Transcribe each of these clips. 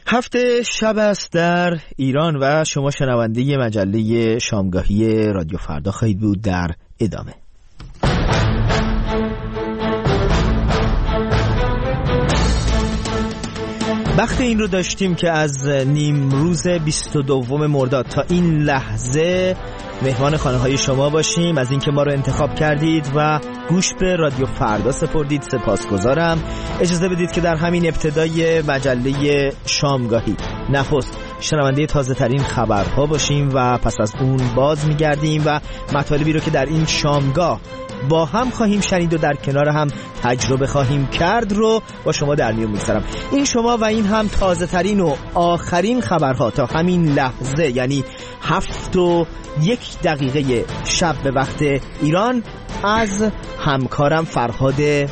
هفته شب است در ایران و شما شنونده مجله شامگاهی رادیو فردا خواهید بود. در ادامه وقت این رو داشتیم که از نیمروز 22 مرداد تا این لحظه مهمان خانه های شما باشیم. از اینکه ما رو انتخاب کردید و گوش به رادیو فردا سپردید سپاسگزارم. اجازه بدید که در همین ابتدای مجله شامگاهی نخست شنونده تازه ترین خبرها باشیم و پس از اون باز میگردیم و مطالبی رو که در این شامگاه با هم خواهیم شنید و در کنار هم تجربه خواهیم کرد رو با شما در میون میگذارم. این شما و این هم تازه ترین و آخرین خبرها تا همین لحظه، یعنی 7:01 شب به وقت ایران، از همکارم فرهاد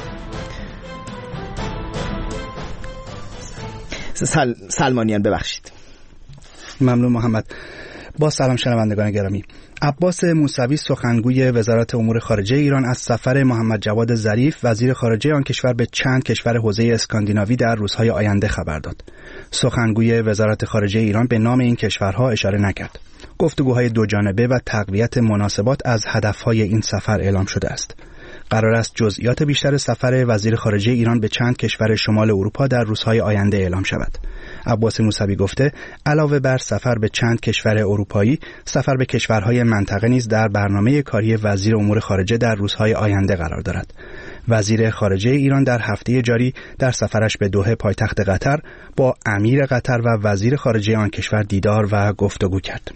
سلمانیان. ببخشید. ممنون محمد. با سلام شنوندگان گرامی. عباس موسوی سخنگوی وزارت امور خارجه ایران از سفر محمد جواد ظریف وزیر خارجه آن کشور به چند کشور حوزه اسکاندیناوی در روزهای آینده خبر داد. سخنگوی وزارت خارجه ایران به نام این کشورها اشاره نکرد. گفتگوهای دوجانبه و تقویت مناسبات از هدفهای این سفر اعلام شده است. قرار است جزئیات بیشتر سفر وزیر خارجه ایران به چند کشور شمال اروپا در روزهای آینده اعلام شود. عباس موسوی گفته علاوه بر سفر به چند کشور اروپایی، سفر به کشورهای منطقه نیز در برنامه کاری وزیر امور خارجه در روزهای آینده قرار دارد. وزیر خارجه ایران در هفته جاری در سفرش به دوحه پایتخت قطر با امیر قطر و وزیر خارجه آن کشور دیدار و گفتگو کرد.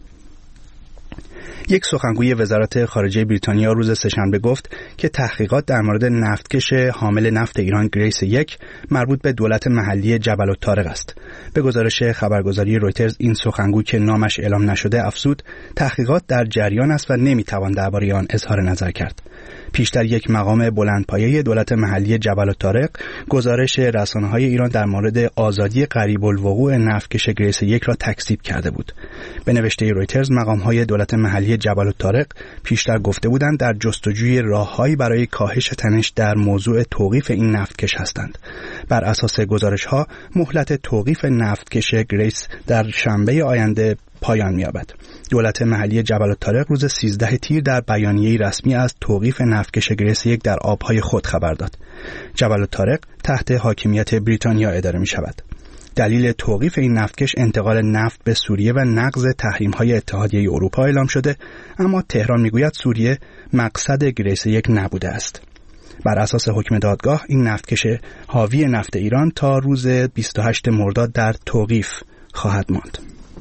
یک سخنگوی وزارت خارجه بریتانیا روز سه‌شنبه گفت که تحقیقات در مورد نفتکش حامل نفت ایران گریس 1 مربوط به دولت محلی جبل الطارق است. به گزارش خبرگزاری رویترز این سخنگوی که نامش اعلام نشده افزود تحقیقات در جریان است و نمیتوان درباره آن اظهار نظر کرد. پیشتر یک مقام بلندپایه دولت محلی جبل الطارق گزارش رسانه‌های ایران در مورد آزادی قریب الوقوع نفتکش گریس 1 را تکذیب کرده بود. به نوشته رویترز مقام‌های دولت محلی جبل الطارق پیشتر گفته بودند در جستجوی راه‌هایی برای کاهش تنش در موضوع توقیف این نفتکش هستند. بر اساس گزارش‌ها مهلت توقیف نفتکش گریس در شنبه آینده پایان می‌یابد. دولت محلی جبل الطارق روز 13 تیر در بیانیه‌ای رسمی از توقیف نفتکش گریس 1 در آبهای خود خبر داد. جبل الطارق تحت حاکمیت بریتانیا اداره می‌شود. دلیل توقیف این نفتکش انتقال نفت به سوریه و نقض تحریم‌های اتحادیه اروپا اعلام شده، اما تهران می‌گوید سوریه مقصد گریس 1 نبوده است. بر اساس حکم دادگاه این نفتکش حاوی نفت ایران تا روز 28 مرداد در توقیف خواهد ماند.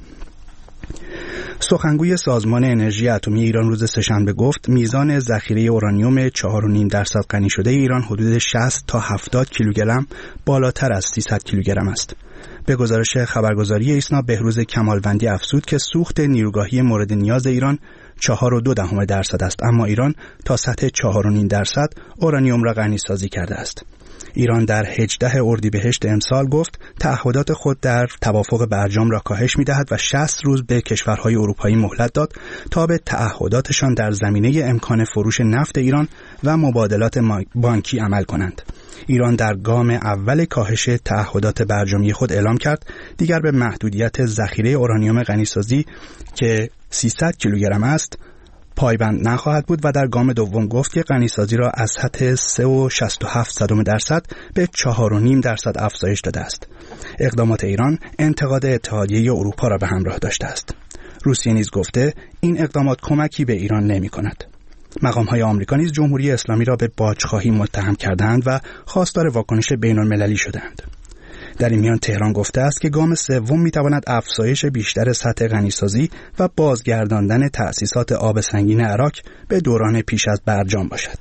سخنگوی سازمان انرژی اتمی ایران روز سه‌شنبه گفت میزان ذخیره اورانیوم 4.5% غنی شده ایران حدود 60 تا 70 کیلوگرم بالاتر از 300 کیلوگرم است. به گزارش خبرگزاری ایسنا بهروز کمالوندی افزود که سوخت نیروگاهی مورد نیاز ایران 4.2% است، اما ایران تا سطح 4.5% اورانیوم را غنی سازی کرده است. ایران در 18 اردیبهشت امسال گفت تعهدات خود در توافق برجام را کاهش می‌دهد و 60 روز به کشورهای اروپایی مهلت داد تا به تعهداتشان در زمینه امکان فروش نفت ایران و مبادلات بانکی عمل کنند. ایران در گام اول کاهش تعهدات برجامی خود اعلام کرد دیگر به محدودیت ذخیره اورانیوم غنیسازی که 300 کیلوگرم است پایبند نخواهد بود و در گام دوم گفت که غنیسازی را از سطح 3.67% به 4.5% افزایش داده است. اقدامات ایران انتقاد اتحادیه اروپا را به همراه داشته است. روسیه نیز گفته این اقدامات کمکی به ایران نمی کند. مقام‌های آمریکا نیز جمهوری اسلامی را به باجخواهی متهم کردند و خواستار واکنش بین‌المللی شدند. در این میان تهران گفته است که گام سوم می‌تواند افزایش بیشتر سطح غنیسازی و بازگرداندن تأسیسات آب سنگین عراق به دوران پیش از برجام باشد.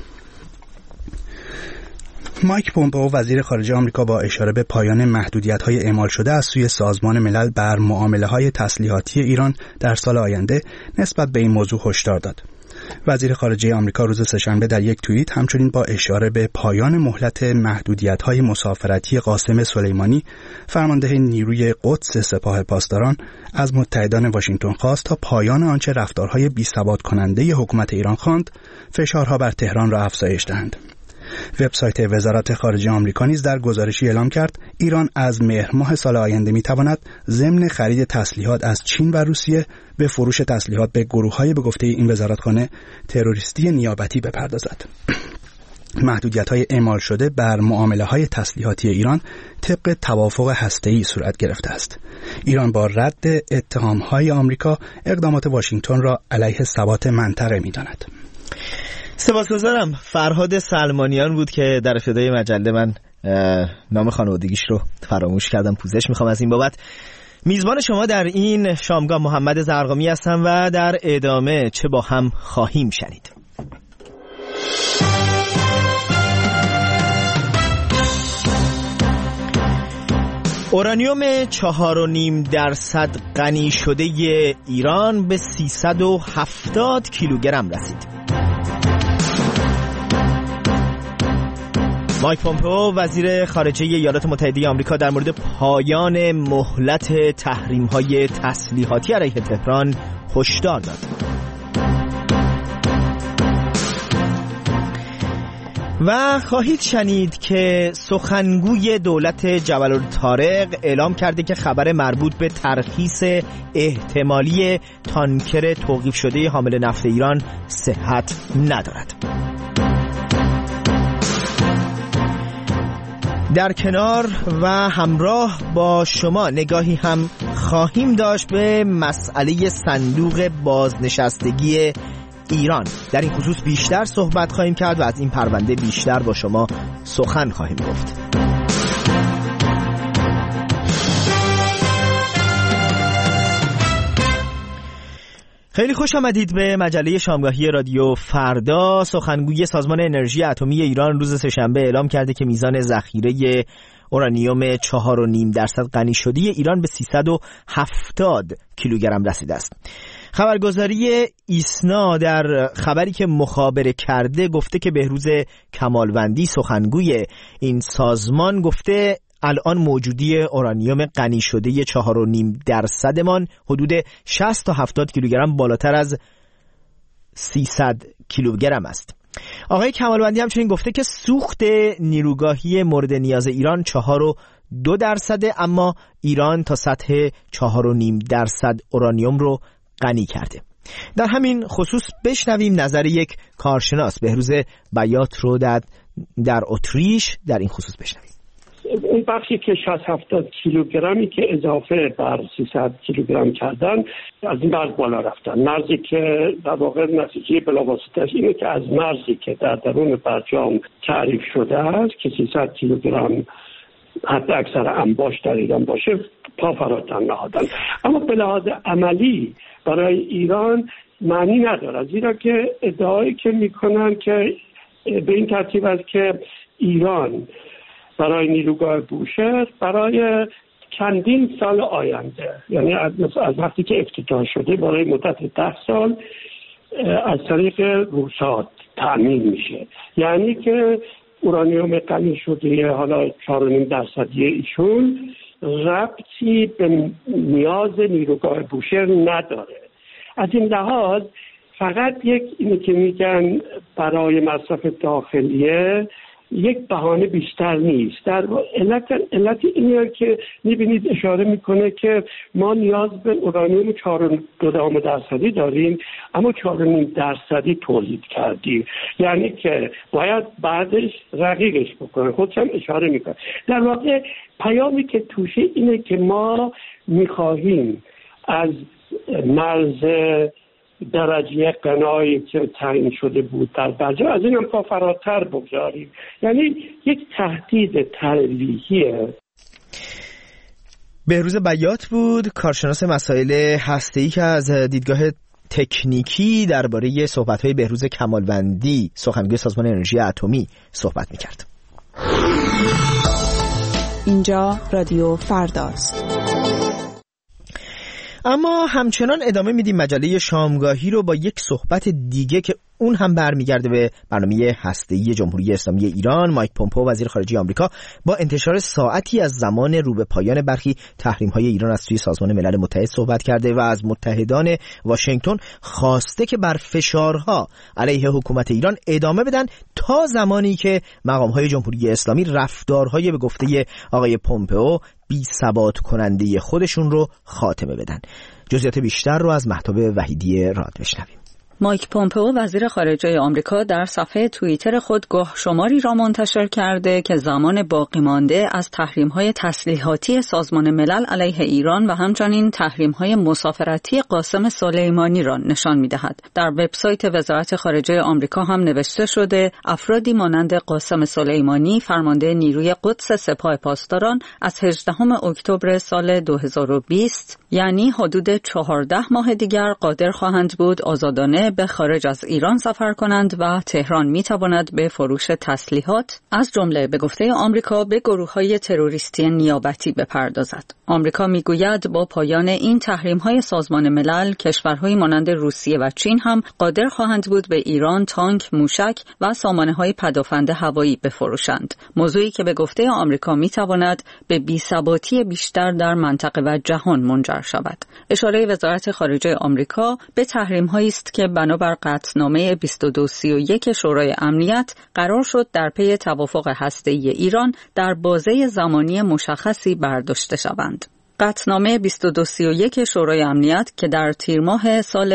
مایک پومپئو وزیر خارجه آمریکا با اشاره به پایان محدودیت‌های اعمال شده از سوی سازمان ملل بر معامله‌های تسلیحاتی ایران در سال آینده نسبت به این موضوع هشدار داد. وزیر خارجه آمریکا روز سه‌شنبه در یک توییت همچنین با اشاره به پایان مهلت محدودیت‌های مسافرتی قاسم سلیمانی فرمانده نیروی قدس سپاه پاسداران از متحدان واشنگتن خواست تا پایان آنچه رفتارهای بی‌ثبات کننده حکومت ایران خواند فشارها بر تهران را افزایش دهند. وبسایت وزارت خارجه آمریکا نیز در گزارشی اعلام کرد ایران از مهر ماه سال آینده می‌تواند ضمن خرید تسلیحات از چین و روسیه به فروش تسلیحات به گروه‌های به گفته این وزارتخانه تروریستی نیابتی بپردازد. محدودیت‌های اعمال شده بر معامله‌های تسلیحاتی ایران طبق توافق هسته‌ای صورت گرفته است. ایران با رد اتهام‌های آمریکا اقدامات واشنگتن را علیه ثبات منطقه می‌داند. سپاسگزارم. فرهاد سلمانیان بود که در ابتدای مجله من نام خانوادگیش رو فراموش کردم، پوزش میخوام از این بابت. میزبان شما در این شامگاه محمد زرقامی هستم و در ادامه چه با هم خواهیم شنید. اورانیوم 4.5% غنی شده ایران به 370 کیلوگرم رسید. مایک پومپئو وزیر خارجه ایالات متحده آمریکا در مورد پایان مهلت تحریم‌های تسلیحاتی علیه تهران هشدار داد. و خواهید شنید که سخنگوی دولت جبل الطارق اعلام کرده که خبر مربوط به ترخیص احتمالی تانکر توقیف شده حامل نفت ایران صحت ندارد. در کنار و همراه با شما نگاهی هم خواهیم داشت به مسئله صندوق بازنشستگی ایران. در این خصوص بیشتر صحبت خواهیم کرد و از این پرونده بیشتر با شما سخن خواهیم گفت. خیلی خوش آمدید به مجله شامگاهی رادیو فردا. سخنگوی سازمان انرژی اتمی ایران روز سه‌شنبه اعلام کرده که میزان ذخیره اورانیوم 4.5% غنی شده ایران به 370 کیلوگرم رسیده است. خبرگزاری ایسنا در خبری که مخابره کرده گفته که بهروز کمالوندی سخنگوی این سازمان گفته الان موجودی اورانیوم غنی شده 4.5% مان حدود 60 تا 70 کیلوگرم بالاتر از 300 کیلوگرم است. آقای کمالوندی همچنین گفته که سوخت نیروگاهی مورد نیاز ایران 4.2%، اما ایران تا سطح 4.5% اورانیوم رو غنی کرده. در همین خصوص بشنویم نظر یک کارشناس، بهروز بیات رو در اتریش در این خصوص بشنویم. اون بخشی که 60-70 کیلوگرمی که اضافه بر 300 کیلوگرم کردن از این مرز بالا رفتن. مرزی که در واقع نتیجه بلاواسطه‌اش اینه که از مرزی که در درون برجام تعریف شده است که 300 کیلوگرم حتی اکثر انباش در ایران باشه پا فراتر نهادن. اما به لحاظ عملی برای ایران معنی نداره، زیرا که ادعایی که میکنن که به این ترتیب است که ایران برای نیروگاه بوشهر برای چندین سال آینده، یعنی از وقتی که افتتاح شده برای مدت 10 سال از طریق روسات تأمین میشه. یعنی که اورانیوم غنی شده حالا 4.5% ایشون ربطی به نیاز نیروگاه بوشهر نداره. از این لحاظ فقط اینی که میگن برای مصرف داخلیه یک بهانه بیشتر نیست. در علت اینه که میبینید اشاره میکنه که ما نیاز به اورانیوم 4.2% داریم اما 4.5% تولید کردیم، یعنی که باید بعدش رقیقش بکنه. خودش هم اشاره میکنه. در واقع پیامی که توشه اینه که ما میخواهیم از مرز درجه غنایی که تعیین شده بود در برجام از این هم پا فراتر بگذاریم، یعنی یک تهدید تلویحیه. بهروز بیات بود، کارشناس مسائل هسته‌ای که از دیدگاه تکنیکی درباره صحبت‌های بهروز کمالوندی سخنگوی سازمان انرژی اتمی صحبت می‌کرد. اینجا رادیو فرداست. اما همچنان ادامه میدیم مجله شامگاهی رو با یک صحبت دیگه که اون هم برمیگرده به برنامه هسته‌ای جمهوری اسلامی ایران. مایک پومپئو وزیر خارجه آمریکا با انتشار ساعتی از زمان رو به پایان برخی تحریم‌های ایران از سوی سازمان ملل متحد صحبت کرده و از متحدان واشنگتن خواسته که بر فشارها علیه حکومت ایران ادامه بدن تا زمانی که مقام‌های جمهوری اسلامی رفتارهای به گفته آقای پومپئو بی ثبات کننده خودشون رو خاتمه بدن. جزئیات بیشتر رو از مهتاب وحیدی راد بشنویم. مایک پومپئو وزیر خارجه آمریکا در صفحه توییتر خود گاه شماری را منتشر کرده که زمان باقی مانده از تحریم‌های تسلیحاتی سازمان ملل علیه ایران و همچنین تحریم‌های مسافرتی قاسم سلیمانی را نشان می‌دهد. در وبسایت وزارت خارجه آمریکا هم نوشته شده افرادی مانند قاسم سلیمانی فرمانده نیروی قدس سپاه پاسداران از 18 اکتبر سال 2020 یعنی حدود 14 ماه دیگر قادر خواهند بود آزادانه به خارج از ایران سفر کنند و تهران میتواند به فروش تسلیحات از جمله به گفته آمریکا به گروه‌های تروریستی نیابتی بپردازد. آمریکا میگوید با پایان این تحریم‌های سازمان ملل کشورهای مانند روسیه و چین هم قادر خواهند بود به ایران تانک، موشک و سامانه‌های پدافند هوایی بفروشند. موضوعی که به گفته آمریکا میتواند به بی‌ثباتی بیشتر در منطقه و جهان منجر شود. اشاره وزارت خارجه آمریکا به تحریم‌هایی است که بنابر قطعنامه 2231 شورای امنیت قرار شد در پی توافق هسته‌ای ایران در بازه زمانی مشخصی برداشته شوند. قطعنامه 2231 شورای امنیت که در تیر ماه سال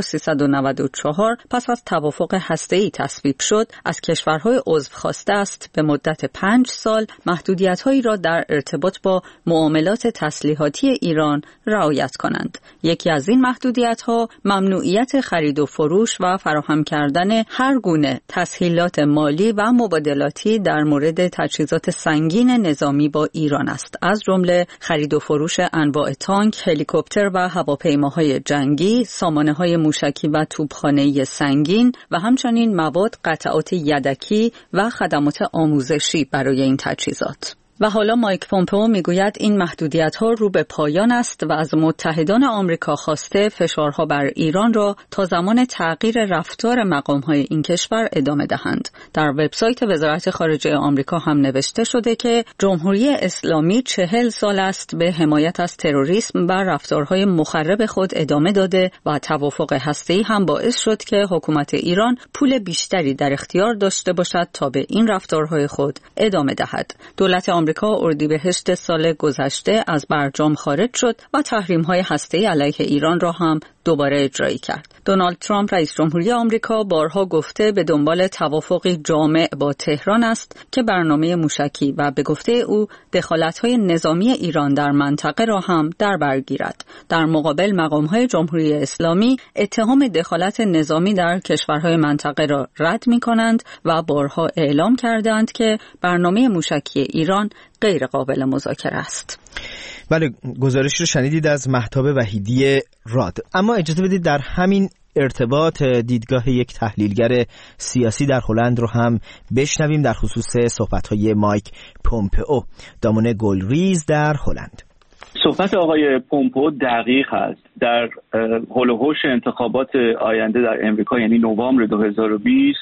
1394 پس از توافق هسته‌ای تصویب شد، از کشورهای عضو خواسته است به مدت 5 سال محدودیت‌هایی را در ارتباط با معاملات تسلیحاتی ایران رعایت کنند. یکی از این محدودیت‌ها ممنوعیت خرید و فروش و فراهم کردن هر گونه تسهیلات مالی و مبادلاتی در مورد تجهیزات سنگین نظامی با ایران است، از جمله خرید و فروش انواع تانک، هلیکوپتر و هواپیماهای جنگی، سامانه‌های موشکی و توپخانه‌ای سنگین و همچنین مواد قطعات یدکی و خدمات آموزشی برای این تجهیزات. و حالا مایک پومپئو میگوید این محدودیت‌ها رو به پایان است و از متحدان آمریکا خواسته فشارها بر ایران را تا زمان تغییر رفتار مقام‌های این کشور ادامه دهند. در وبسایت وزارت خارجه آمریکا هم نوشته شده که جمهوری اسلامی 40 سال است به حمایت از تروریسم و رفتارهای مخرب خود ادامه داده و توافق هسته‌ای هم باعث شد که حکومت ایران پول بیشتری در اختیار داشته باشد تا به این رفتارهای خود ادامه دهد. دولت آمریکا اردیبهشت سال گذشته از برجام خارج شد و تحریم‌های هسته‌ای علیه ایران را هم دوباره اجرایی کرد. دونالد ترامپ رئیس جمهوری آمریکا بارها گفته به دنبال توافقی جامع با تهران است که برنامه موشکی و به گفته او دخالت‌های نظامی ایران در منطقه را هم در بر گیرد. در مقابل مقام‌های جمهوری اسلامی اتهام دخالت نظامی در کشورهای منطقه را رد می‌کنند و بارها اعلام کردند که برنامه موشکی ایران غیر قابل مذاکره است. بله، گزارش رو شنیدید از مهتاب وحیدی راد. اما اجازه بدید در همین ارتباط دیدگاه یک تحلیلگر سیاسی در هلند رو هم بشنویم در خصوص صحبت‌های مایک پومپئو. دامون گلریز در هلند. صحبت آقای پومپئو دقیق است. در هول و هوش انتخابات آینده در امریکا یعنی نوامبر 2020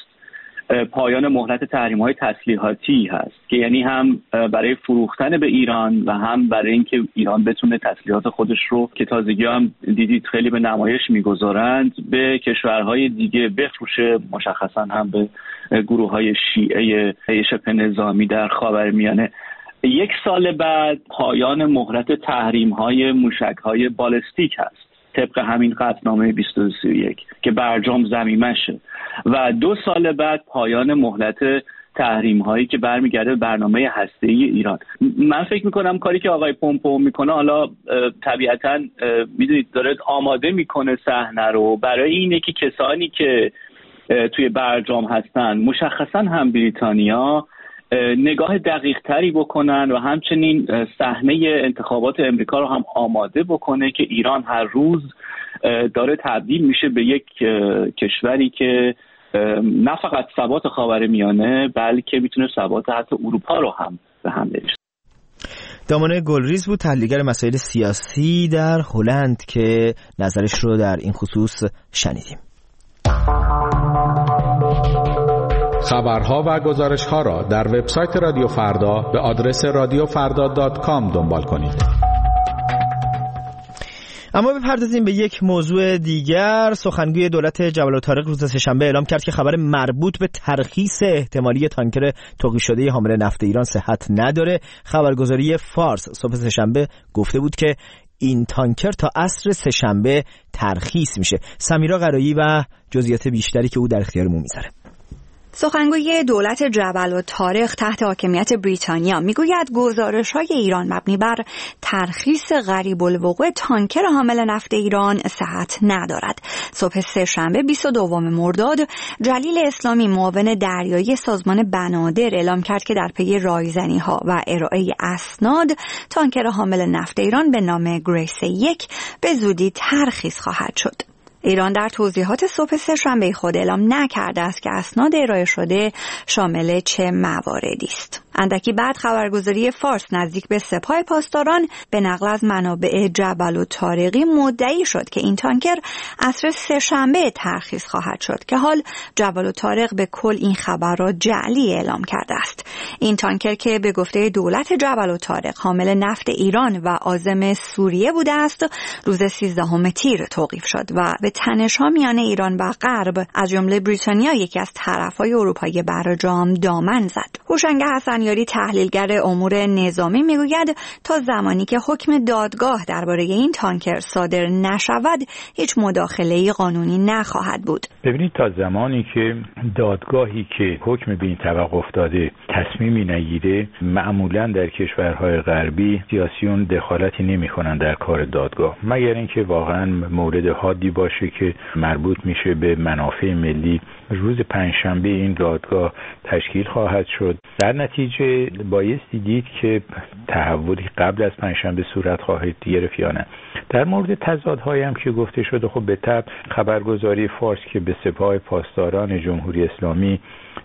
پایان مهلت تحریم‌های تسلیحاتی هست که یعنی هم برای فروختن به ایران و هم برای اینکه ایران بتونه تسلیحات خودش رو که تازگی هم دیدید خیلی به نمایش میگذارند به کشورهای دیگه بفروشه، مشخصا هم به گروه‌های شیعه شبه نظامی در خاورمیانه. 1 سال بعد پایان مهلت تحریم‌های موشک‌های بالستیک هست طبق همین قطعنامه 2231 که برجام ضمیمشه و 2 سال بعد پایان مهلت تحریم هایی که برمیگرده به برنامه هسته‌ای ایران. من فکر میکنم کاری که آقای پومپئو میکنه حالا طبیعتاً میدونید داره آماده میکنه صحنه رو برای اینه که کسانی که توی برجام هستن مشخصاً هم بریتانیا نگاه دقیق تری بکنن و همچنین صحنه انتخابات امریکا رو هم آماده بکنه که ایران هر روز داره تبدیل میشه به یک کشوری که نه فقط ثبات خاورمیانه بلکه میتونه ثبات حتی اروپا رو هم به هم بریزه. دامون گلریز بود، تحلیلگر مسائل سیاسی در هلند که نظرش رو در این خصوص شنیدیم. خبرها و گزارش‌ها را در وبسایت رادیو فردا به آدرس radiofarda.com دنبال کنید. اما بپردازیم به یک موضوع دیگر. سخنگوی دولت جبل الطارق روز سه‌شنبه اعلام کرد که خبر مربوط به ترخیص احتمالی تانکر توقیف شده حامل نفت ایران صحت نداره. خبرگزاری فارس صبح سه‌شنبه گفته بود که این تانکر تا عصر سه‌شنبه ترخیص میشه. سمیرا قرایی و جزئیات بیشتری که او در اختیارمون میذاره. سخنگوی دولت جبل الطارق تحت حاکمیت بریتانیا میگوید گزارش‌های ایران مبنی بر ترخیص غریب الوقوع تانکر حامل نفت ایران صحت ندارد. صبح سه‌شنبه 22 مرداد جلیل اسلامی معاون دریایی سازمان بنادر اعلام کرد که در پی رایزنی‌ها و ارائه اسناد تانکر حامل نفت ایران به نام گریس 1 به زودی ترخیص خواهد شد. ایران در توضیحات صبح سه‌شنبه خود اعلام نکرده است که اسناد ارائه شده شامل چه مواردی است. اندکی بعد خبرگزاری فارس نزدیک به سپاه پاسداران به نقل از منابع جبل الطارقی مدعی شد که این تانکر عصر سه‌شنبه ترخیص خواهد شد که حال جبل الطارق به کل این خبر را جعلی اعلام کرده است. این تانکر که به گفته دولت جبل الطارق حامل نفت ایران و عازم سوریه بوده است، روز 13 تیر توقیف شد و به تنش‌ها میان ایران و غرب از جمله بریتانیا یکی از طرف‌های اروپایی برجام دامن زد. هوشنگ حسنیاری تحلیلگر امور نظامی میگوید تا زمانی که حکم دادگاه درباره این تانکر صادر نشود هیچ مداخله‌ای قانونی نخواهد بود. ببینید تا زمانی که دادگاهی که حکم به این توقف داده تصمیمی نگیره، معمولاً در کشورهای غربی سیاسیون دخالتی نمی‌کنند در کار دادگاه، مگر اینکه واقعاً مورد حادی باشه که مربوط میشه به منافع ملی. روز پنجشنبه این دادگاه تشکیل خواهد شد. در نتیجه بایستی دید که تحولی قبل از پنجشنبه صورت خواهد گرفت یا نه. در مورد تضادهایی هم که گفته شده، خب به طبع خبرگزاری فارس که به سپاه پاسداران جمهوری اسلامی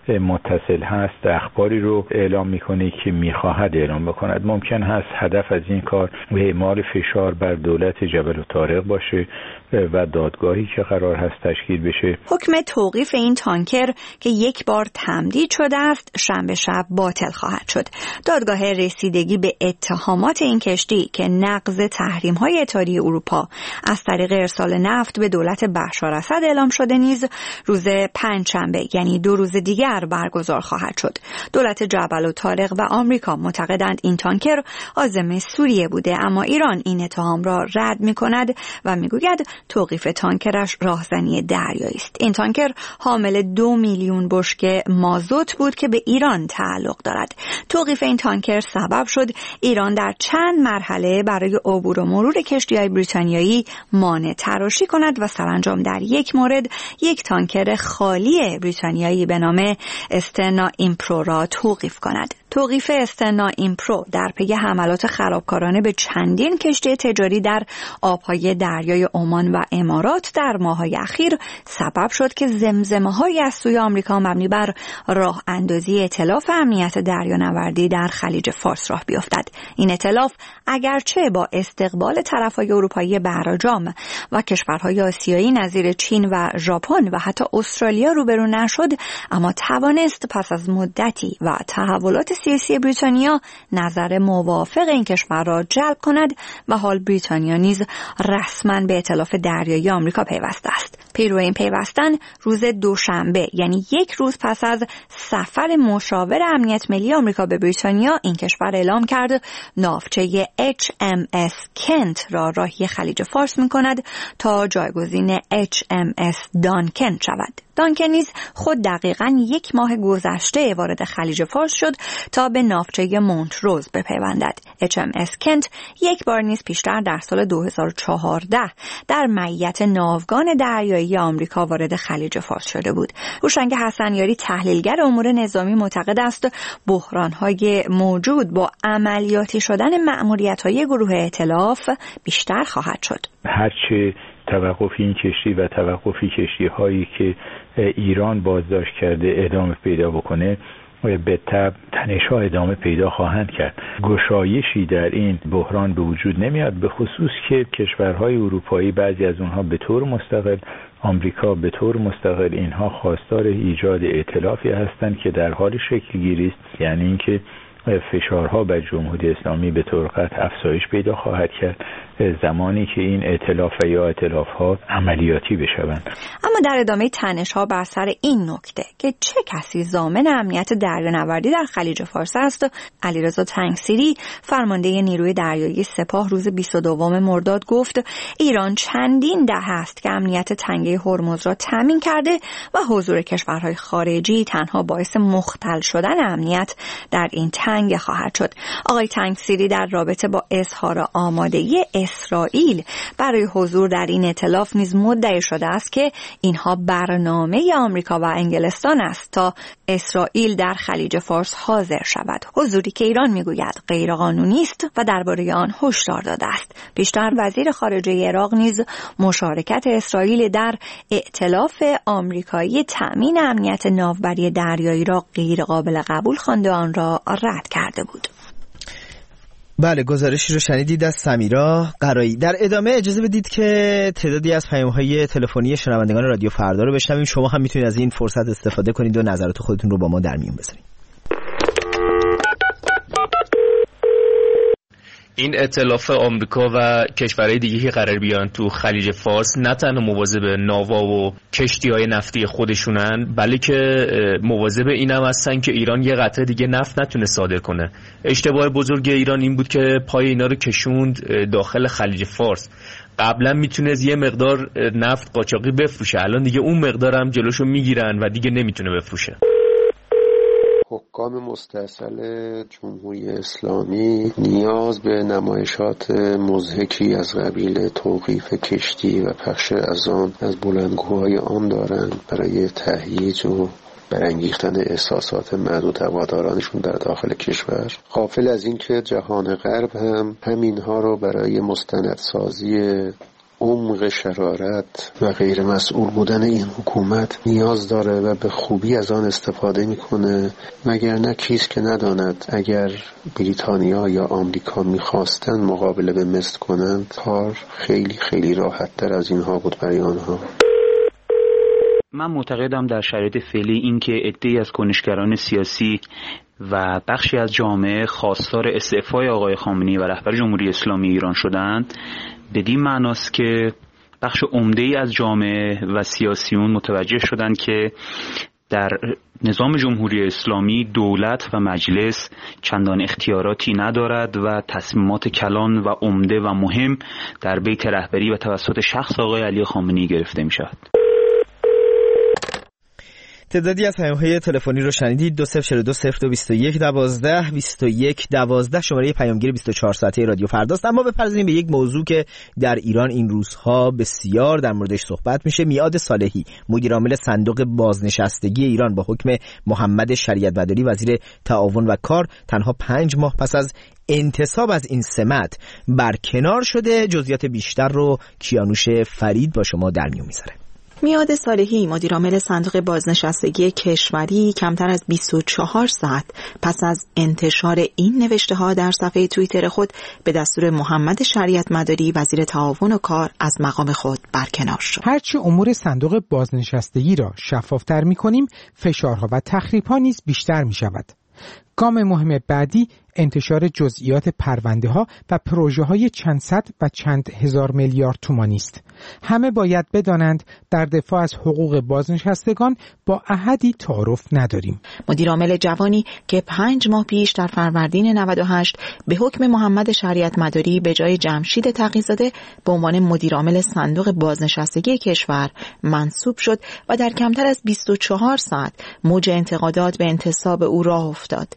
متصل هست اخباری رو اعلام میکنه که میخواهد اعلام بکند. ممکن هست هدف از این کار اعمال فشار بر دولت جبل الطارق باشه و دادگاهی که قرار هست تشکیل بشه. حکم توقیف این تانکر که یک بار تمدید شده است شنبه شب باطل خواهد شد. دادگاه رسیدگی به اتهامات این کشتی که نقض تحریم‌های اتحادیه اروپا از طریق ارسال نفت به دولت بشار اسد اعلام شده نیز روز پنجشنبه یعنی 2 روز دیگر برگزار خواهد شد. دولت جبل الطارق و آمریکا معتقدند این تانکر عازم سوریه بوده، اما ایران این اتهام را رد می‌کند و میگوید توقیف تانکرش راهزنی دریایی است. این تانکر حامل 2 میلیون بشکه مازوت بود که به ایران تعلق دارد. توقیف این تانکر سبب شد ایران در چند مرحله برای عبور و مرور کشتی‌های بریتانیایی مانع تراشی کند و سرانجام در یک مورد یک تانکر خالی بریتانیایی به نام استنا ایمپرو را توقیف کند. توقیف استنا ایمپرو در پی حملات خرابکارانه به چندین کشتی تجاری در آبهای دریای عمان و امارات در ماه‌های اخیر سبب شد که زمزمه‌هایی از سوی آمریکا مبنی بر راه اندازی ائتلاف امنیت دریانوردی در خلیج فارس راه بیفتد. این ائتلاف اگرچه با استقبال طرف‌های اروپایی برجام و کشورهای آسیایی نظیر چین و ژاپن و حتی استرالیا روبرو نشد، اما توانست پس از مدتی و تحولات سیاسی بریتانیا نظر موافق این کشور را جلب کند و حال بریتانیا نیز رسما به ائتلاف دریایی آمریکا پیوسته است. پیرو این پیوستن روز دوشنبه یعنی 1 روز پس از سفر مشاور امنیت ملی آمریکا به بریتانیا، این کشور اعلام کرد ناوچه HMS کنت را راهی خلیج فارس می‌کند تا جایگزین HMS دانکن شود. دانکن نیز خود دقیقاً 1 ماه گذشته وارد خلیج فارس شد تا به ناوچه مونتروز بپیوندد. HMS کنت 1 بار نیز پیشتر در سال 2014 در معیت ناوگان دریایی آمریکا وارد خلیج فارس شده بود. هوشنگ حسنیاری تحلیلگر امور نظامی معتقد است بحران‌های موجود با عملیاتی شدن مأموریت‌های گروه ائتلاف بیشتر خواهد شد. هرچه توقف این کشتی و توقفی کشتی هایی که ایران بازداشت کرده ادامه پیدا بکنه، به تبع تنش‌ها ادامه پیدا خواهند کرد. گشایشی در این بحران به وجود نمیاد، به خصوص که کشورهای اروپایی بعضی از اونها به طور مستقل، آمریکا به طور مستقل، اینها خواستار ایجاد ائتلافی هستند که در حال شکل گیری است. یعنی اینکه فشارها بر جمهوری اسلامی به طور قطع افزایش پیدا خواهد کرد زمانی که این ائتلاف یا ائتلاف‌ها عملیاتی بشوند. اما در ادامه تنش‌ها بر سر این نکته که چه کسی ضامن امنیت دریانوردی در خلیج فارس است، علیرضا تنگسیری فرمانده نیروی دریایی سپاه روز 22 مرداد گفت ایران چندین دهه است که امنیت تنگه هرمز را تامین کرده و حضور کشورهای خارجی تنها باعث مختل شدن امنیت در این تنگه خواهد شد. آقای تنگسیری در رابطه با اظهار آمادگی اسرائیل برای حضور در این ائتلاف نیز مدعی شده است که اینها برنامه آمریکا و انگلستان است تا اسرائیل در خلیج فارس حاضر شود، حضوری که ایران میگوید غیرقانونی است و درباره آن هشدار داده است. پیشتر وزیر خارجه عراق نیز مشارکت اسرائیل در ائتلاف آمریکایی تأمین امنیت ناوبری دریایی را غیرقابل قبول خوانده آن را رد کرده بود. بله، گزارشی رو شنیدید از سمیرا قرایی. در ادامه اجازه بدید که تعدادی از پیام‌های تلفنی شنوندگان رادیو فردا رو بشنویم. شما هم میتونید از این فرصت استفاده کنید و نظرات خودتون رو با ما در میون بذارید. این ائتلاف آمریکا و کشورهای دیگه که قرار بیان تو خلیج فارس نه تنها مواظب ناوا و کشتی‌های نفتی خودشونن، بلکه مواظب این هم هستن که ایران یه قطره دیگه نفت نتونه صادر کنه. اشتباه بزرگ ایران این بود که پای اینا رو کشوند داخل خلیج فارس. قبلا میتونه یه مقدار نفت قاچاقی بفروشه، الان دیگه اون مقدار هم جلوشو میگیرن و دیگه نمیتونه بفروشه. حکام مستاصل جمهوری اسلامی نیاز به نمایشات مضحکی از قبیل توقیف کشتی و پخش از آن از بلندگوهای آن دارند برای تهییج و برانگیختن احساسات معدود هوادارانشون در داخل کشور، غافل از این که جهان غرب هم همینها رو برای مستندسازی عمق شرارت و غیر مسئول بودن این حکومت نیاز داره و به خوبی از آن استفاده میکنه، وگرنه کیست که نداند اگر بریتانیا یا آمریکا میخواستن مقابله به مصر کنند کار خیلی خیلی راحت تر از اینها بود برای آنها. من معتقدم در شرایط فعلی این که عده‌ای از کنشگران سیاسی و بخشی از جامعه خواستار استعفای آقای خامنه‌ای و رهبر جمهوری اسلامی ایران شدند بدین معناست که بخش عمده‌ای از جامعه و سیاسیون متوجه شدند که در نظام جمهوری اسلامی دولت و مجلس چندان اختیاراتی ندارد و تصمیمات کلان و عمده و مهم در بیت رهبری و توسط شخص آقای علی خامنه‌ای گرفته می‌شود. تعدادی از پیام‌های تلفنی رو شنیدید. 2042122112 شماره پیامگیر 24 ساعته رادیو فرداست. اما بپردازیم به یک موضوع که در ایران این روزها بسیار در موردش صحبت میشه. میعاد صالحی، مدیر عامل صندوق بازنشستگی ایران، با حکم محمد شریعت مداری وزیر تعاون و کار تنها 5 ماه پس از انتصاب از این سمت برکنار شده. جزئیات بیشتر رو کیانوش فرید با شما در میون میذاره. میعاد صالحی، مدیر عامل صندوق بازنشستگی کشوری، کمتر از 24 ساعت پس از انتشار این نوشته ها در صفحه توییتر خود به دستور محمد شریعت مداری وزیر تعاون و کار از مقام خود برکنار شد. هرچه امور صندوق بازنشستگی را شفافتر می‌کنیم، فشارها و تخریب‌ها نیز بیشتر می‌شود. گام مهم بعدی انتشار جزئیات پرونده ها و پروژه های چند صد و چند هزار میلیارد تومانی است. همه باید بدانند در دفاع از حقوق بازنشستگان با احدی تعارف نداریم. مدیر عامل جوانی که 5 ماه پیش در فروردین 98 به حکم محمد شریعت مداری به جای جمشید تقی‌زاده به عنوان مدیر عامل صندوق بازنشستگی کشور منصوب شد و در کمتر از 24 ساعت موج انتقادات به انتصاب او راه افتاد.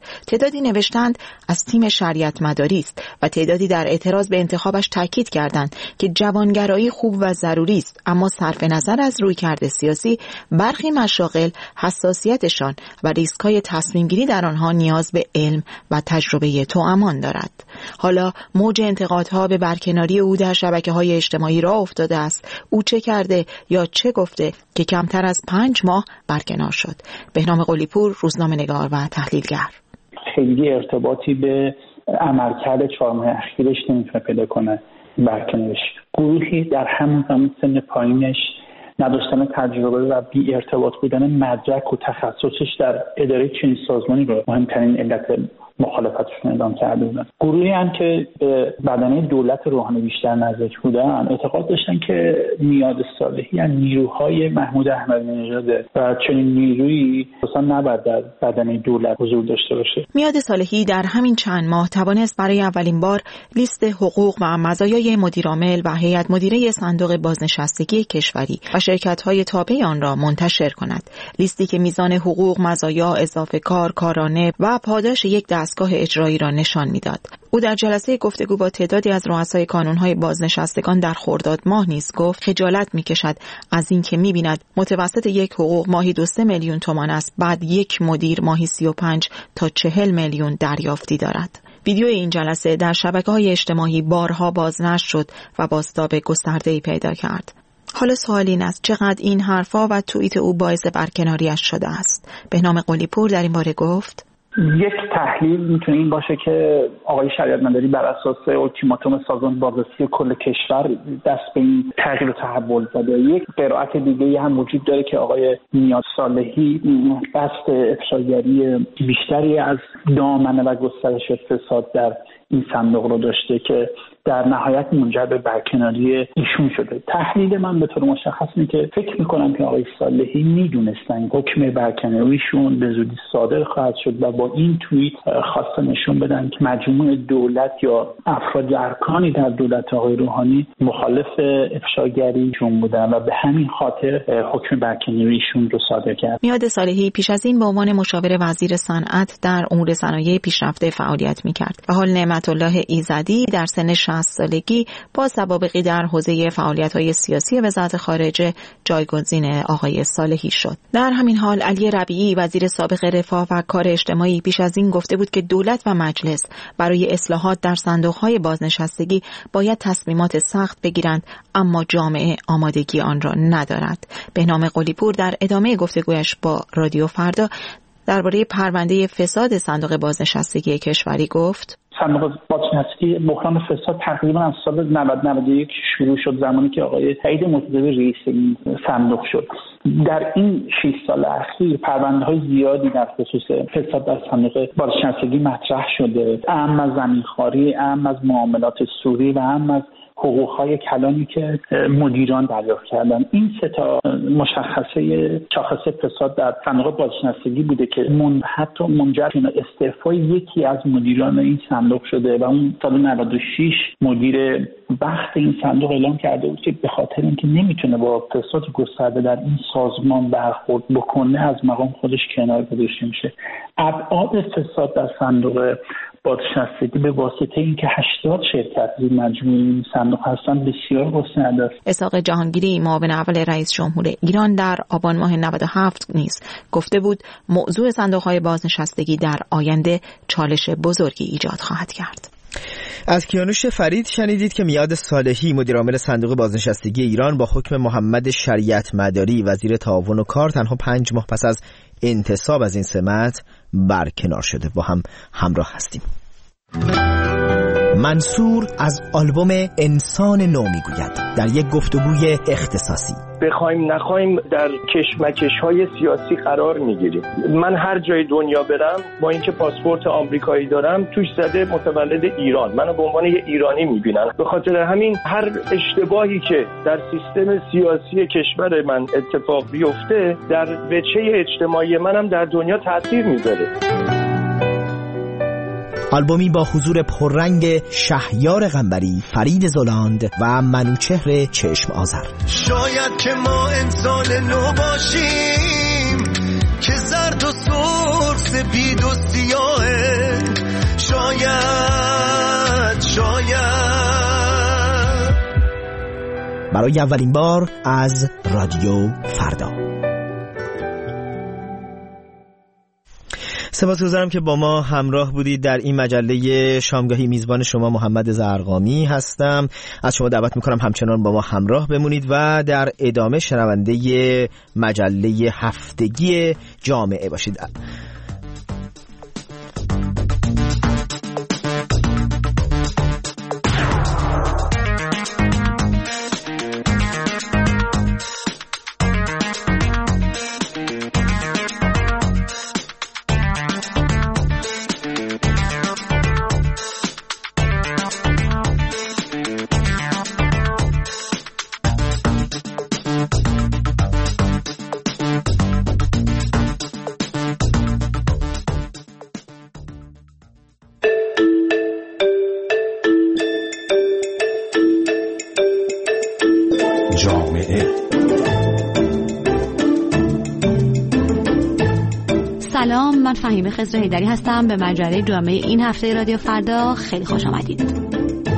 تعدادی نوشتند از تیم شریعت مداری است و تعدادی در اعتراض به انتخابش تاکید کردند که جوانگرایی خوب و ضروری است، اما صرف نظر از رویکرد سیاسی برخی مشاغل حساسیتشان و ریسک‌های تصمیم‌گیری در آنها نیاز به علم و تجربه توامان دارد. حالا موج انتقادها به برکناری او در شبکه‌های اجتماعی راه افتاده است. او چه کرده یا چه گفته که کمتر از 5 ماه برکنار شد؟ بهنام قلی‌پور، روزنامه‌نگار و تحلیلگر. خیلی ارتباطی به عملکرد 4 ماه اخیرش نمیتونه پیدا کنه برکنارش. گروهی در همون سن پایینش نداشتن تجربه و بی ارتباط بودن مدرک و تخصصش در اداره چنین سازمانی رو مهمترین علت مخالفتشون اعلام کرده بودن. گروهی هم که به بدنه دولت روحانی بیشتر نزدیک بودن اعتقاد داشتن که میاد صالحی از نیروهای محمود احمدی نژاد و چنین نیرویی اصلا نباید در بدنه دولت حضور داشته باشه. میاد صالحی در همین چند ماه توانست برای اولین بار لیست حقوق و مزایای مدیرعامل و هیئت مدیره صندوق بازنشستگی کشوری و شرکت‌های تابع آن را منتشر کند. لیستی که میزان حقوق، مزایا، اضافه کار، کارانه و پاداش یک دستگاه اجرایی را نشان میداد. او در جلسه گفتگو با تعدادی از رؤسای کانون‌های بازنشستگان در خرداد ماه نیز گفت خجالت می‌کشد از اینکه می‌بیند متوسط یک حقوق ماهی 2-3 میلیون تومان است، بعد یک مدیر ماهی 35 تا 40 میلیون دریافتی دارد. ویدیو این جلسه در شبکه‌های اجتماعی بارها بازنشر شد و بازتاب گسترده‌ای پیدا کرد. حالا سوال این است چقدر این حرفا و توییت او باعث برکناریش شده است؟ بهنام قلی‌پور در این باره گفت یک تحلیل میتونه این باشه که آقای شریعت مداری بر اساس اولتیماتوم سازمان بازرسی کل کشور دست به این تغییر و تحول زده. یک قرائت دیگه هم وجود داره که آقای میاد صالحی قصد افشاگری بیشتری از دامنه و گسترش فساد در این صندوق رو داشته که در نهایت منجر به برکناری ایشون شده. تحلیل من به طور مشخص اینه که فکر میکنم که آقای صالحی میدونستن حکم برکناریشون به زودی صادر خواهد شد و با این توییت خواسته نشون بدن که مجموع دولت یا افراد ارکانی در دولت آقای روحانی مخالف افشاگریشون بودن و به همین خاطر حکم برکناریشون رو صادر کرد. میاد صالحی پیش از این به عنوان مشاور وزیر صنعت در امور صنایع پیشرفته فعالیت میکرد و حال نعمت الله ایزدی در سن 60 سالگی با سوابقی در حوزه فعالیت‌های سیاسی وزارت خارجه جایگزین آقای صالحی شد. در همین حال علی ربیعی وزیر سابق رفاه و کار اجتماعی پیش از این گفته بود که دولت و مجلس برای اصلاحات در صندوق‌های بازنشستگی باید تصمیمات سخت بگیرند، اما جامعه آمادگی آن را ندارد. بهنام قلی‌پور در ادامه گفتگویش با رادیو فردا درباره پرونده فساد صندوق بازنشستگی کشوری گفت صندوق بازنشستگی بحران فساد تقریبا از سال 91 شروع شد، زمانی که آقای سعید مرتضوی رئیس این صندوق شد. در این 6 سال اخیر پرونده‌های زیادی در خصوص فساد در صندوق بازنشستگی مطرح شده، اهم از زمینخواری، اهم از معاملات سوری و اهم از حقوق‌های کلانی که مدیران دریافت کردن. این سه تا مشخصه شاخص فساد در صندوق بازنشستگی بوده که حتی منجر به استعفای یکی از مدیران این صندوق شده و اون سال 96 مدیر بخت این صندوق اعلام کرده بود که به خاطر اینکه نمیتونه با فساد گسترده در این سازمان برخورد بکنه از مقام خودش کنار گذاشته میشه. ابعاد فساد در صندوق بازنشستگی به واسطه اینکه 80 شرکت زیر مجموعه این صندوق هستن بسیار گسترده است. اسحاق جهانگیری معاون اول رئیس جمهور ایران در آبان ماه 97 نیز گفته بود موضوع صندوق‌های بازنشستگی در آینده چالش بزرگی ایجاد خواهد کرد. از کیانوش فرید شنیدید که میاد صالحی مدیرعامل صندوق بازنشستگی ایران با حکم محمد شریعت مداری وزیر تعاون و کار تنها 5 ماه پس از انتصاب از این سمت برکنار شده. با هم همراه هستیم. منصور از آلبوم انسان نو میگوید در یک گفتگوی اختصاصی. بخوایم نخوایم در کشمکش‌های سیاسی قرار میگیریم. من هر جای دنیا برم با اینکه پاسپورت آمریکایی دارم توش زده متولد ایران، منو به عنوان یه ایرانی میبینن. به خاطر همین هر اشتباهی که در سیستم سیاسی کشور من اتفاق بیفته در وجهه اجتماعی منم در دنیا تاثیر میذاره. آلبومی با حضور پررنگ شهیار قنبری، فرید زلاند و منوچهر چشم آذر. شاید که ما انسان نو باشیم که زرد و سرخ سپید و سیاهه. شاید برای اولین بار از رادیو فردا. سپاسگزارم که با ما همراه بودید در این مجله شامگاهی. میزبان شما محمد زرقامی هستم. از شما دعوت میکنم همچنان با ما همراه بمونید و در ادامه شنونده مجله هفتگی جامعه باشید. سلام، من فهیمه خضر حیدری هستم. به مجله جامعه این هفته رادیو فردا خیلی خوش آمدید.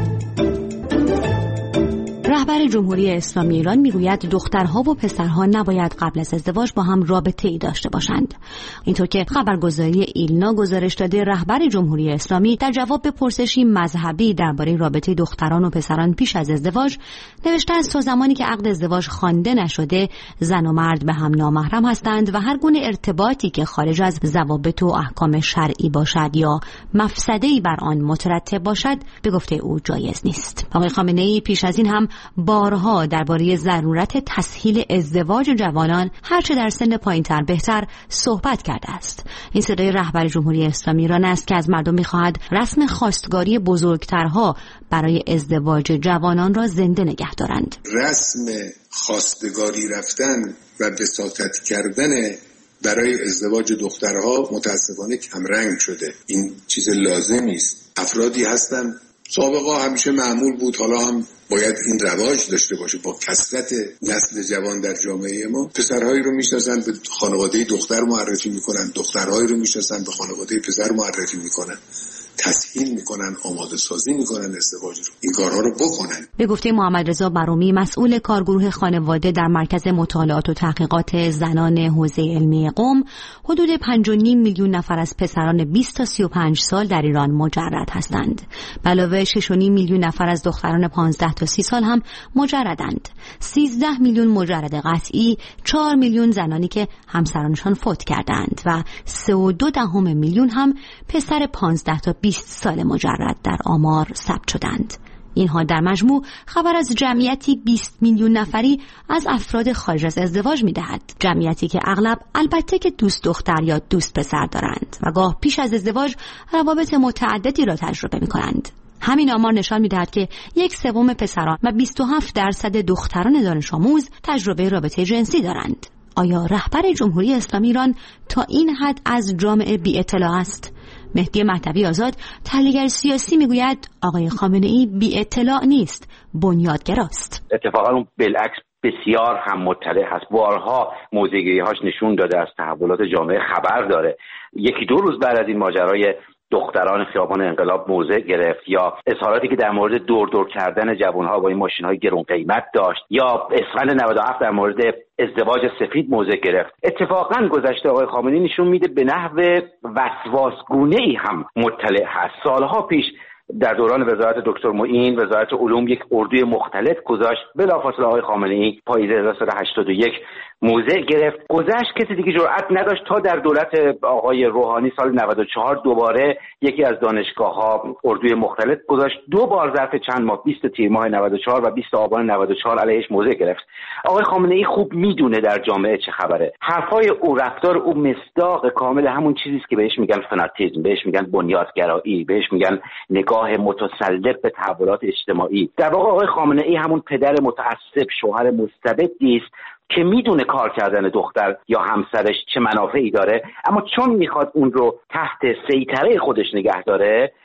رهبر جمهوری اسلامی ایران میگوید دخترها و پسرها نباید قبل از ازدواج با هم رابطه‌ای داشته باشند. اینطور که خبرگزاری ایلنا گزارش داده، رهبر جمهوری اسلامی در جواب به پرسشی مذهبی درباره رابطه دختران و پسران پیش از ازدواج نوشته است تا زمانی که عقد ازدواج خوانده نشده، زن و مرد به هم نامحرم هستند و هر گونه ارتباطی که خارج از ضوابط و احکام شرعی باشد یا مفسده‌ای بر آن مترتب باشد به گفته او جایز نیست. آقای خامنه‌ای پیش از این هم بارها درباره ضرورت تسهیل ازدواج جوانان هرچه در سن پایین‌تر بهتر صحبت کرده است. این صدای رهبر جمهوری اسلامی ایران است که از مردم می‌خواهد رسم خواستگاری بزرگترها برای ازدواج جوانان را زنده نگه دارند. رسم خواستگاری رفتن و بساطت کردن برای ازدواج دخترها متاسفانه کمرنگ شده. این چیز لازمی است. افرادی هستن سابقا همیشه معمول بود، حالا هم باید این رواج داشته باشه. با کثرت نسل جوان در جامعه ما، پسرهایی رو میشناسن به خانواده دختر معرفی میکنن، دخترهایی رو میشناسن به خانواده پسر معرفی میکنن، تسهیل میکنن، آماده سازی میکنن ازدواج رو. این کارها رو بکنن. به گفته محمد رضا برومی، مسئول کارگروه خانواده در مرکز مطالعات و تحقیقات زنان حوزه علمی قم، حدود 5.5 میلیون نفر از پسران 20 تا 35 سال در ایران مجرد هستند. به علاوه 6.5 میلیون نفر از دختران 15 تا 30 سال هم مجردند. 13 میلیون مجرد قطعی، 4 میلیون زنانی که همسرانشان فوت کردند و 3.2 میلیون هم پسر 15 تا 20 سال مجرد در آمار ثبت شدند. اینها در مجموع خبر از جمعیتی 20 میلیون نفری از افراد خارج از ازدواج می‌دهد. جمعیتی که اغلب البته که دوست دختر یا دوست پسر دارند و گاه پیش از ازدواج روابط متعددی را تجربه می‌کنند. همین آمار نشان می‌دهد که 1/3 پسران و 27% دختران دانش آموز تجربه رابطه جنسی دارند. آیا رهبر جمهوری اسلامی ایران تا این حد از جامعه بی اطلاع است؟ مهدی مهدوی آزاد، تحلیلگر سیاسی، میگوید آقای خامنه‌ای بی اطلاع نیست، بنیادگراست. اتفاقا اون بالعکس بسیار هم مطلع هست. بارها موضع‌گیری‌هاش نشون داده از تحولات جامعه خبر داره. 1-2 روز بعد از این ماجرای دختران خیابان انقلاب موضع گرفت، یا اظهاراتی که در مورد دور کردن جوانها با این ماشین‌های گران قیمت داشت، یا اسفند 97 در مورد ازدواج سفید موضع گرفت. اتفاقا گذشته آقای خامنه‌ای نشون میده به نحو وسواسگونه‌ای هم مطلع هست. سالها پیش در دوران وزارت دکتر معین وزارت علوم یک اردوی مختلط گذاشت. بلافاصله آقای خامنه‌ای پاییز 1381 موضع گرفت. گذشت کسی دیگه جرأت نداشت تا در دولت آقای روحانی سال 94 دوباره یکی از دانشگاه‌ها اردوی مختلط گذاشت. 2 بار ظرف چند ماه، 20 تیر ماه 94 و 20 آبان 94 علیهش موضع گرفت. آقای خامنه‌ای خوب میدونه در جامعه چه خبره. حرفای او، رفتار او مصداق کامل همون چیزی است که بهش میگن فناتیسم، بهش میگن بنیادگرایی، بهش میگن نگاه متسلط به تحولات اجتماعی. در واقع آقای خامنه‌ای همون پدر متعصب، شوهر مستبدی است که میدونه کار کردن دختر یا همسرش چه منافعی داره، اما چون میخواد اون رو تحت سیطره خودش نگه داره،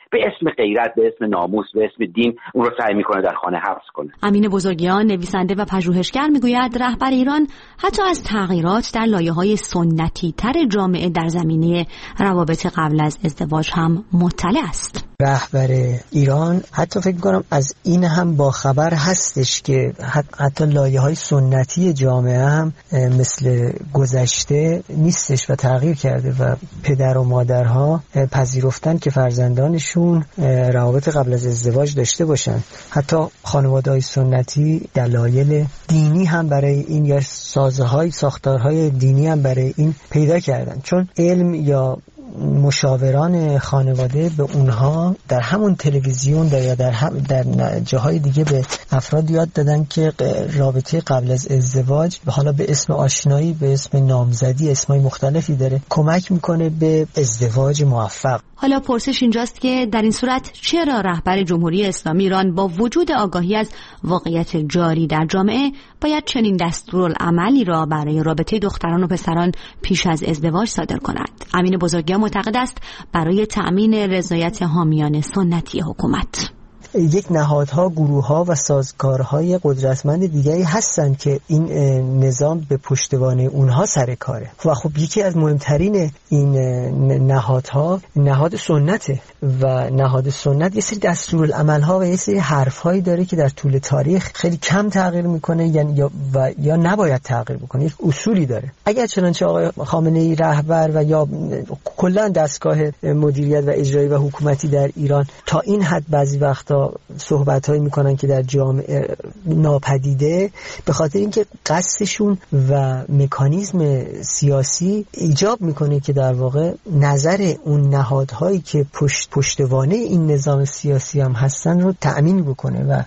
به اسم غیرت، به اسم ناموس، به اسم دین اون رو سعی میکنه در خانه حبس کنه. امین بزرگیان نویسنده و پژوهشگر میگوید رهبر ایران حتی از تغییرات در لایه‌های سنتی تر جامعه در زمینه روابط قبل از ازدواج هم مطلع است. رهبر ایران حتی فکر کنم از این هم باخبر هستش که حتی لایه‌های سنتی جامعه هم مثل گذشته نیستش و تغییر کرده و پدر و مادرها پذیرفتن که فرزندانشون روابط قبل از ازدواج داشته باشن. حتی خانواده‌های سنتی دلایل دینی هم برای این یا ساختارهای دینی هم برای این پیدا کردن، چون علم یا مشاوران خانواده به اونها در همون تلویزیون یا در جاهای دیگه به افراد یاد دادن که رابطه قبل از ازدواج حالا به اسم آشنایی، به اسم نامزدی، اسمای مختلفی داره، کمک میکنه به ازدواج موفق. حالا پرسش اینجاست که در این صورت چرا رهبر جمهوری اسلامی ایران با وجود آگاهی از واقعیت جاری در جامعه باید چنین دستورالعملی را برای رابطه دختران و پسران پیش از ازدواج صادر کند؟ امین بزرگیان معتقد است برای تأمین رضایت حامیان سنتی حکومت. یک نهادها، گروه‌ها و سازگارهای قدرتمند دیگری هستن که این نظام به پشتوانه اونها سر کاره و خب یکی از مهمترین این نهادها نهاد سنته و نهاد سنت یه سری دستورالعمل‌ها و یه سری حرف‌هایی داره که در طول تاریخ خیلی کم تغییر میکنه یا نباید تغییر بکنه. یک اصولی داره. اگر چنانچه آقای خامنه‌ای رهبر و یا کلا دستگاه مدیریت و اجرایی و حکومتی در ایران تا این حد بعضی وقتا صحبت‌هایی میکنن که در جامعه ناپدیده، به خاطر اینکه قصدشون و مکانیزم سیاسی ایجاب میکنه که در واقع نظر اون نهادهایی که پشتوانه این نظام سیاسی هم هستن رو تأمین بکنه و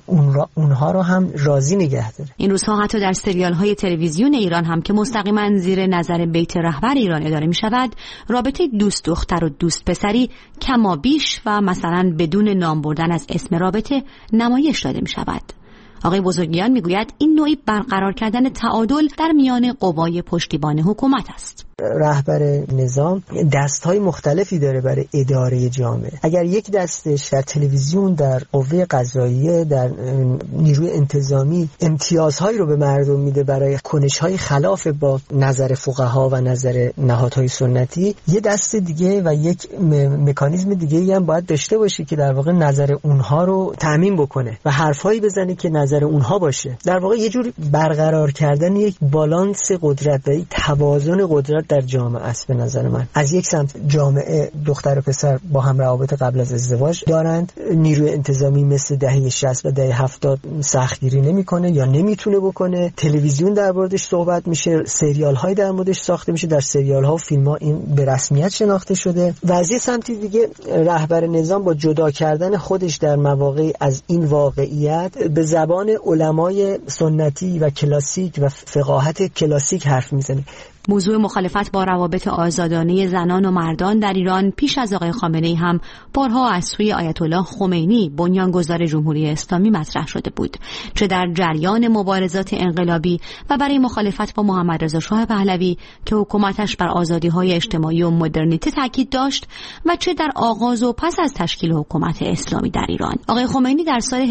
اونها رو هم راضی نگه داره. این روزها حتی در سریال‌های تلویزیون ایران هم که مستقیما زیر نظر بیت رهبر ایران اداره میشود، رابطه دوست دختر و دوست پسری کما بیش و مثلا بدون نام بردن از اسم رابطه نمایش داده می شود. آقای بزرگیان می گوید این نوعی برقرار کردن تعادل در میان قوای پشتیبان حکومت است. رهبر نظام دست‌های مختلفی داره برای اداره جامعه. اگر یک دستش در تلویزیون، در قوه قضاییه، در نیروی انتظامی امتیازهایی رو به مردم میده برای کنش‌های خلاف با نظر فقها و نظر نهادهای سنتی، یه دست دیگه و یک مکانیزم دیگه‌ای هم باید داشته باشه که در واقع نظر اونها رو تضمین بکنه و حرفایی بزنه که نظر اونها باشه. در واقع یه جور برقرار کردن یک بالانس قدرت و توازن قدرت در جامعه است. به نظر من از یک سمت جامعه دختر و پسر با هم روابط قبل از ازدواج دارند، نیروی انتظامی مثل دهه 60 و دهه 70 سختگیری نمیکنه یا نمیتونه بکنه، تلویزیون در موردش صحبت میشه، سریال های در موردش ساخته میشه، در سریال ها و فیلم ها این به رسمیت شناخته شده. و از یه سمتی دیگه رهبر نظام با جدا کردن خودش در مواقعی از این واقعیت به زبان علمای سنتی و کلاسیک و فقاهت کلاسیک حرف میزنه. موضوع مخالفت با روابط آزادانه زنان و مردان در ایران پیش از آقای خامنه‌ای هم بارها از سوی آیت الله خمینی بنیانگذار جمهوری اسلامی مطرح شده بود، چه در جریان مبارزات انقلابی و برای مخالفت با محمد رضا شاه پهلوی که حکومتش بر آزادی‌های اجتماعی و مدرنیته تاکید داشت و چه در آغاز و پس از تشکیل حکومت اسلامی در ایران. آقای خمینی در سال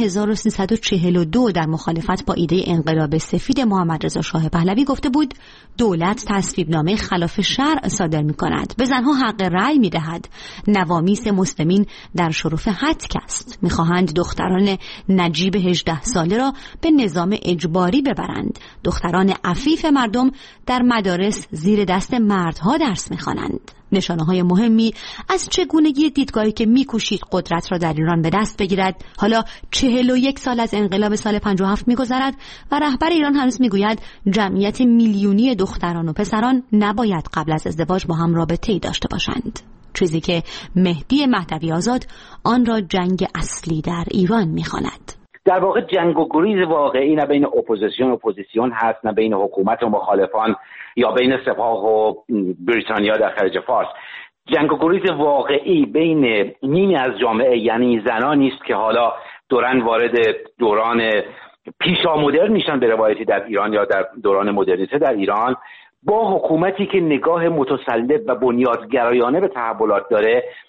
1342 در مخالفت با ایده انقلاب سفید محمد رضا شاه پهلوی گفته بود دولت تصویبنامه خلاف شرع صادر می کند، به زنها حق رأی می دهد، نوامیس مسلمین در شرف هتک است، می خواهند دختران نجیب 18 ساله را به نظام اجباری ببرند، دختران عفیف مردم در مدارس زیر دست مردها درس می خوانند. نشانه‌های مهمی از چگونگی دیدگاهی که می‌کوشید قدرت را در ایران به دست بگیرد حالا 41 سال از انقلاب سال 57 می‌گذرد و رهبر ایران هنوز می‌گوید جمعیت میلیونی دختران و پسران نباید قبل از ازدواج با هم رابطه‌ای داشته باشند، چیزی که مهدی مهدوی آزاد آن را جنگ اصلی در ایران می‌خواند. در واقع جنگ و گریز واقعی نه بین اپوزیسیون هست، نه بین حکومت و مخالفان یا بین سپاه و بریتانیا در خلیج فارس. جنگ و گریز واقعی بین نیمی از جامعه، یعنی زنانی است که حالا دوران وارد دوران پیشا مدرن میشن به روایتی در ایران یا در دوران مدرنیته در ایران، با حکومتی که نگاه متسلط و بنیادگرایانه به تحولات داره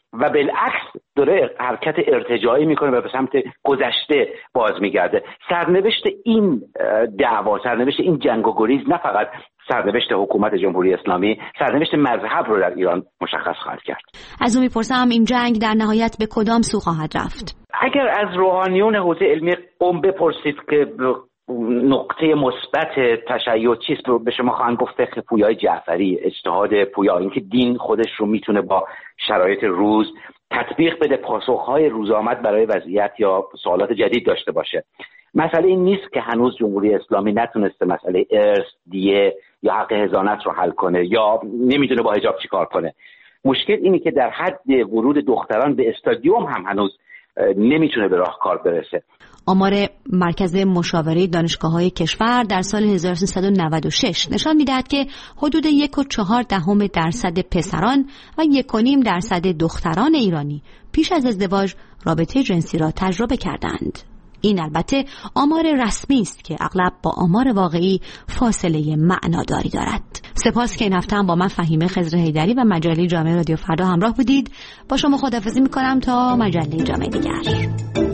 و بالعکس داره حرکت ارتجاعی میکنه و به سمت گذشته باز میگرده. سرنوشت این دعوا، سرنوشت این جنگ و گریز نه فقط سرنوشت حکومت جمهوری اسلامی، سرنوشت مذهب رو در ایران مشخص خواهد کرد. از اون میپرسم این جنگ در نهایت به کدام سو خواهد رفت؟ اگر از روحانیون حوزه علمی قم بپرسید که نقطه مثبت تشیع چیست، به شما خواهند گفت فقه پویای جعفری، اجتهاد پویا، اینکه دین خودش رو میتونه با شرایط روز تطبیق بده، پاسخهای روزآمد برای وضعیت یا سوالات جدید داشته باشه. مسئله این نیست که هنوز جمهوری اسلامی نتونسته مسئله ارث، دیه یا حق حضانت رو حل کنه یا نمیدونه با حجاب چیکار کنه. مشکل اینه که در حد ورود دختران به استادیوم هم هنوز نمیتونه به راهکار برسه. آمار مرکز مشاوره دانشگاه‌های کشور در سال 1396 نشان می‌دهد که حدود 1.4% پسران و 1.5% دختران ایرانی پیش از ازدواج رابطه جنسی را تجربه کردند. این البته آمار رسمی است که اغلب با آمار واقعی فاصله معناداری دارد. سپاس که این هفته هم با من فهیمه خضر حیدری و مجله جامعه رادیو فردا همراه بودید. با شما خداحافظی می‌کنم تا مجله جامعه دیگر.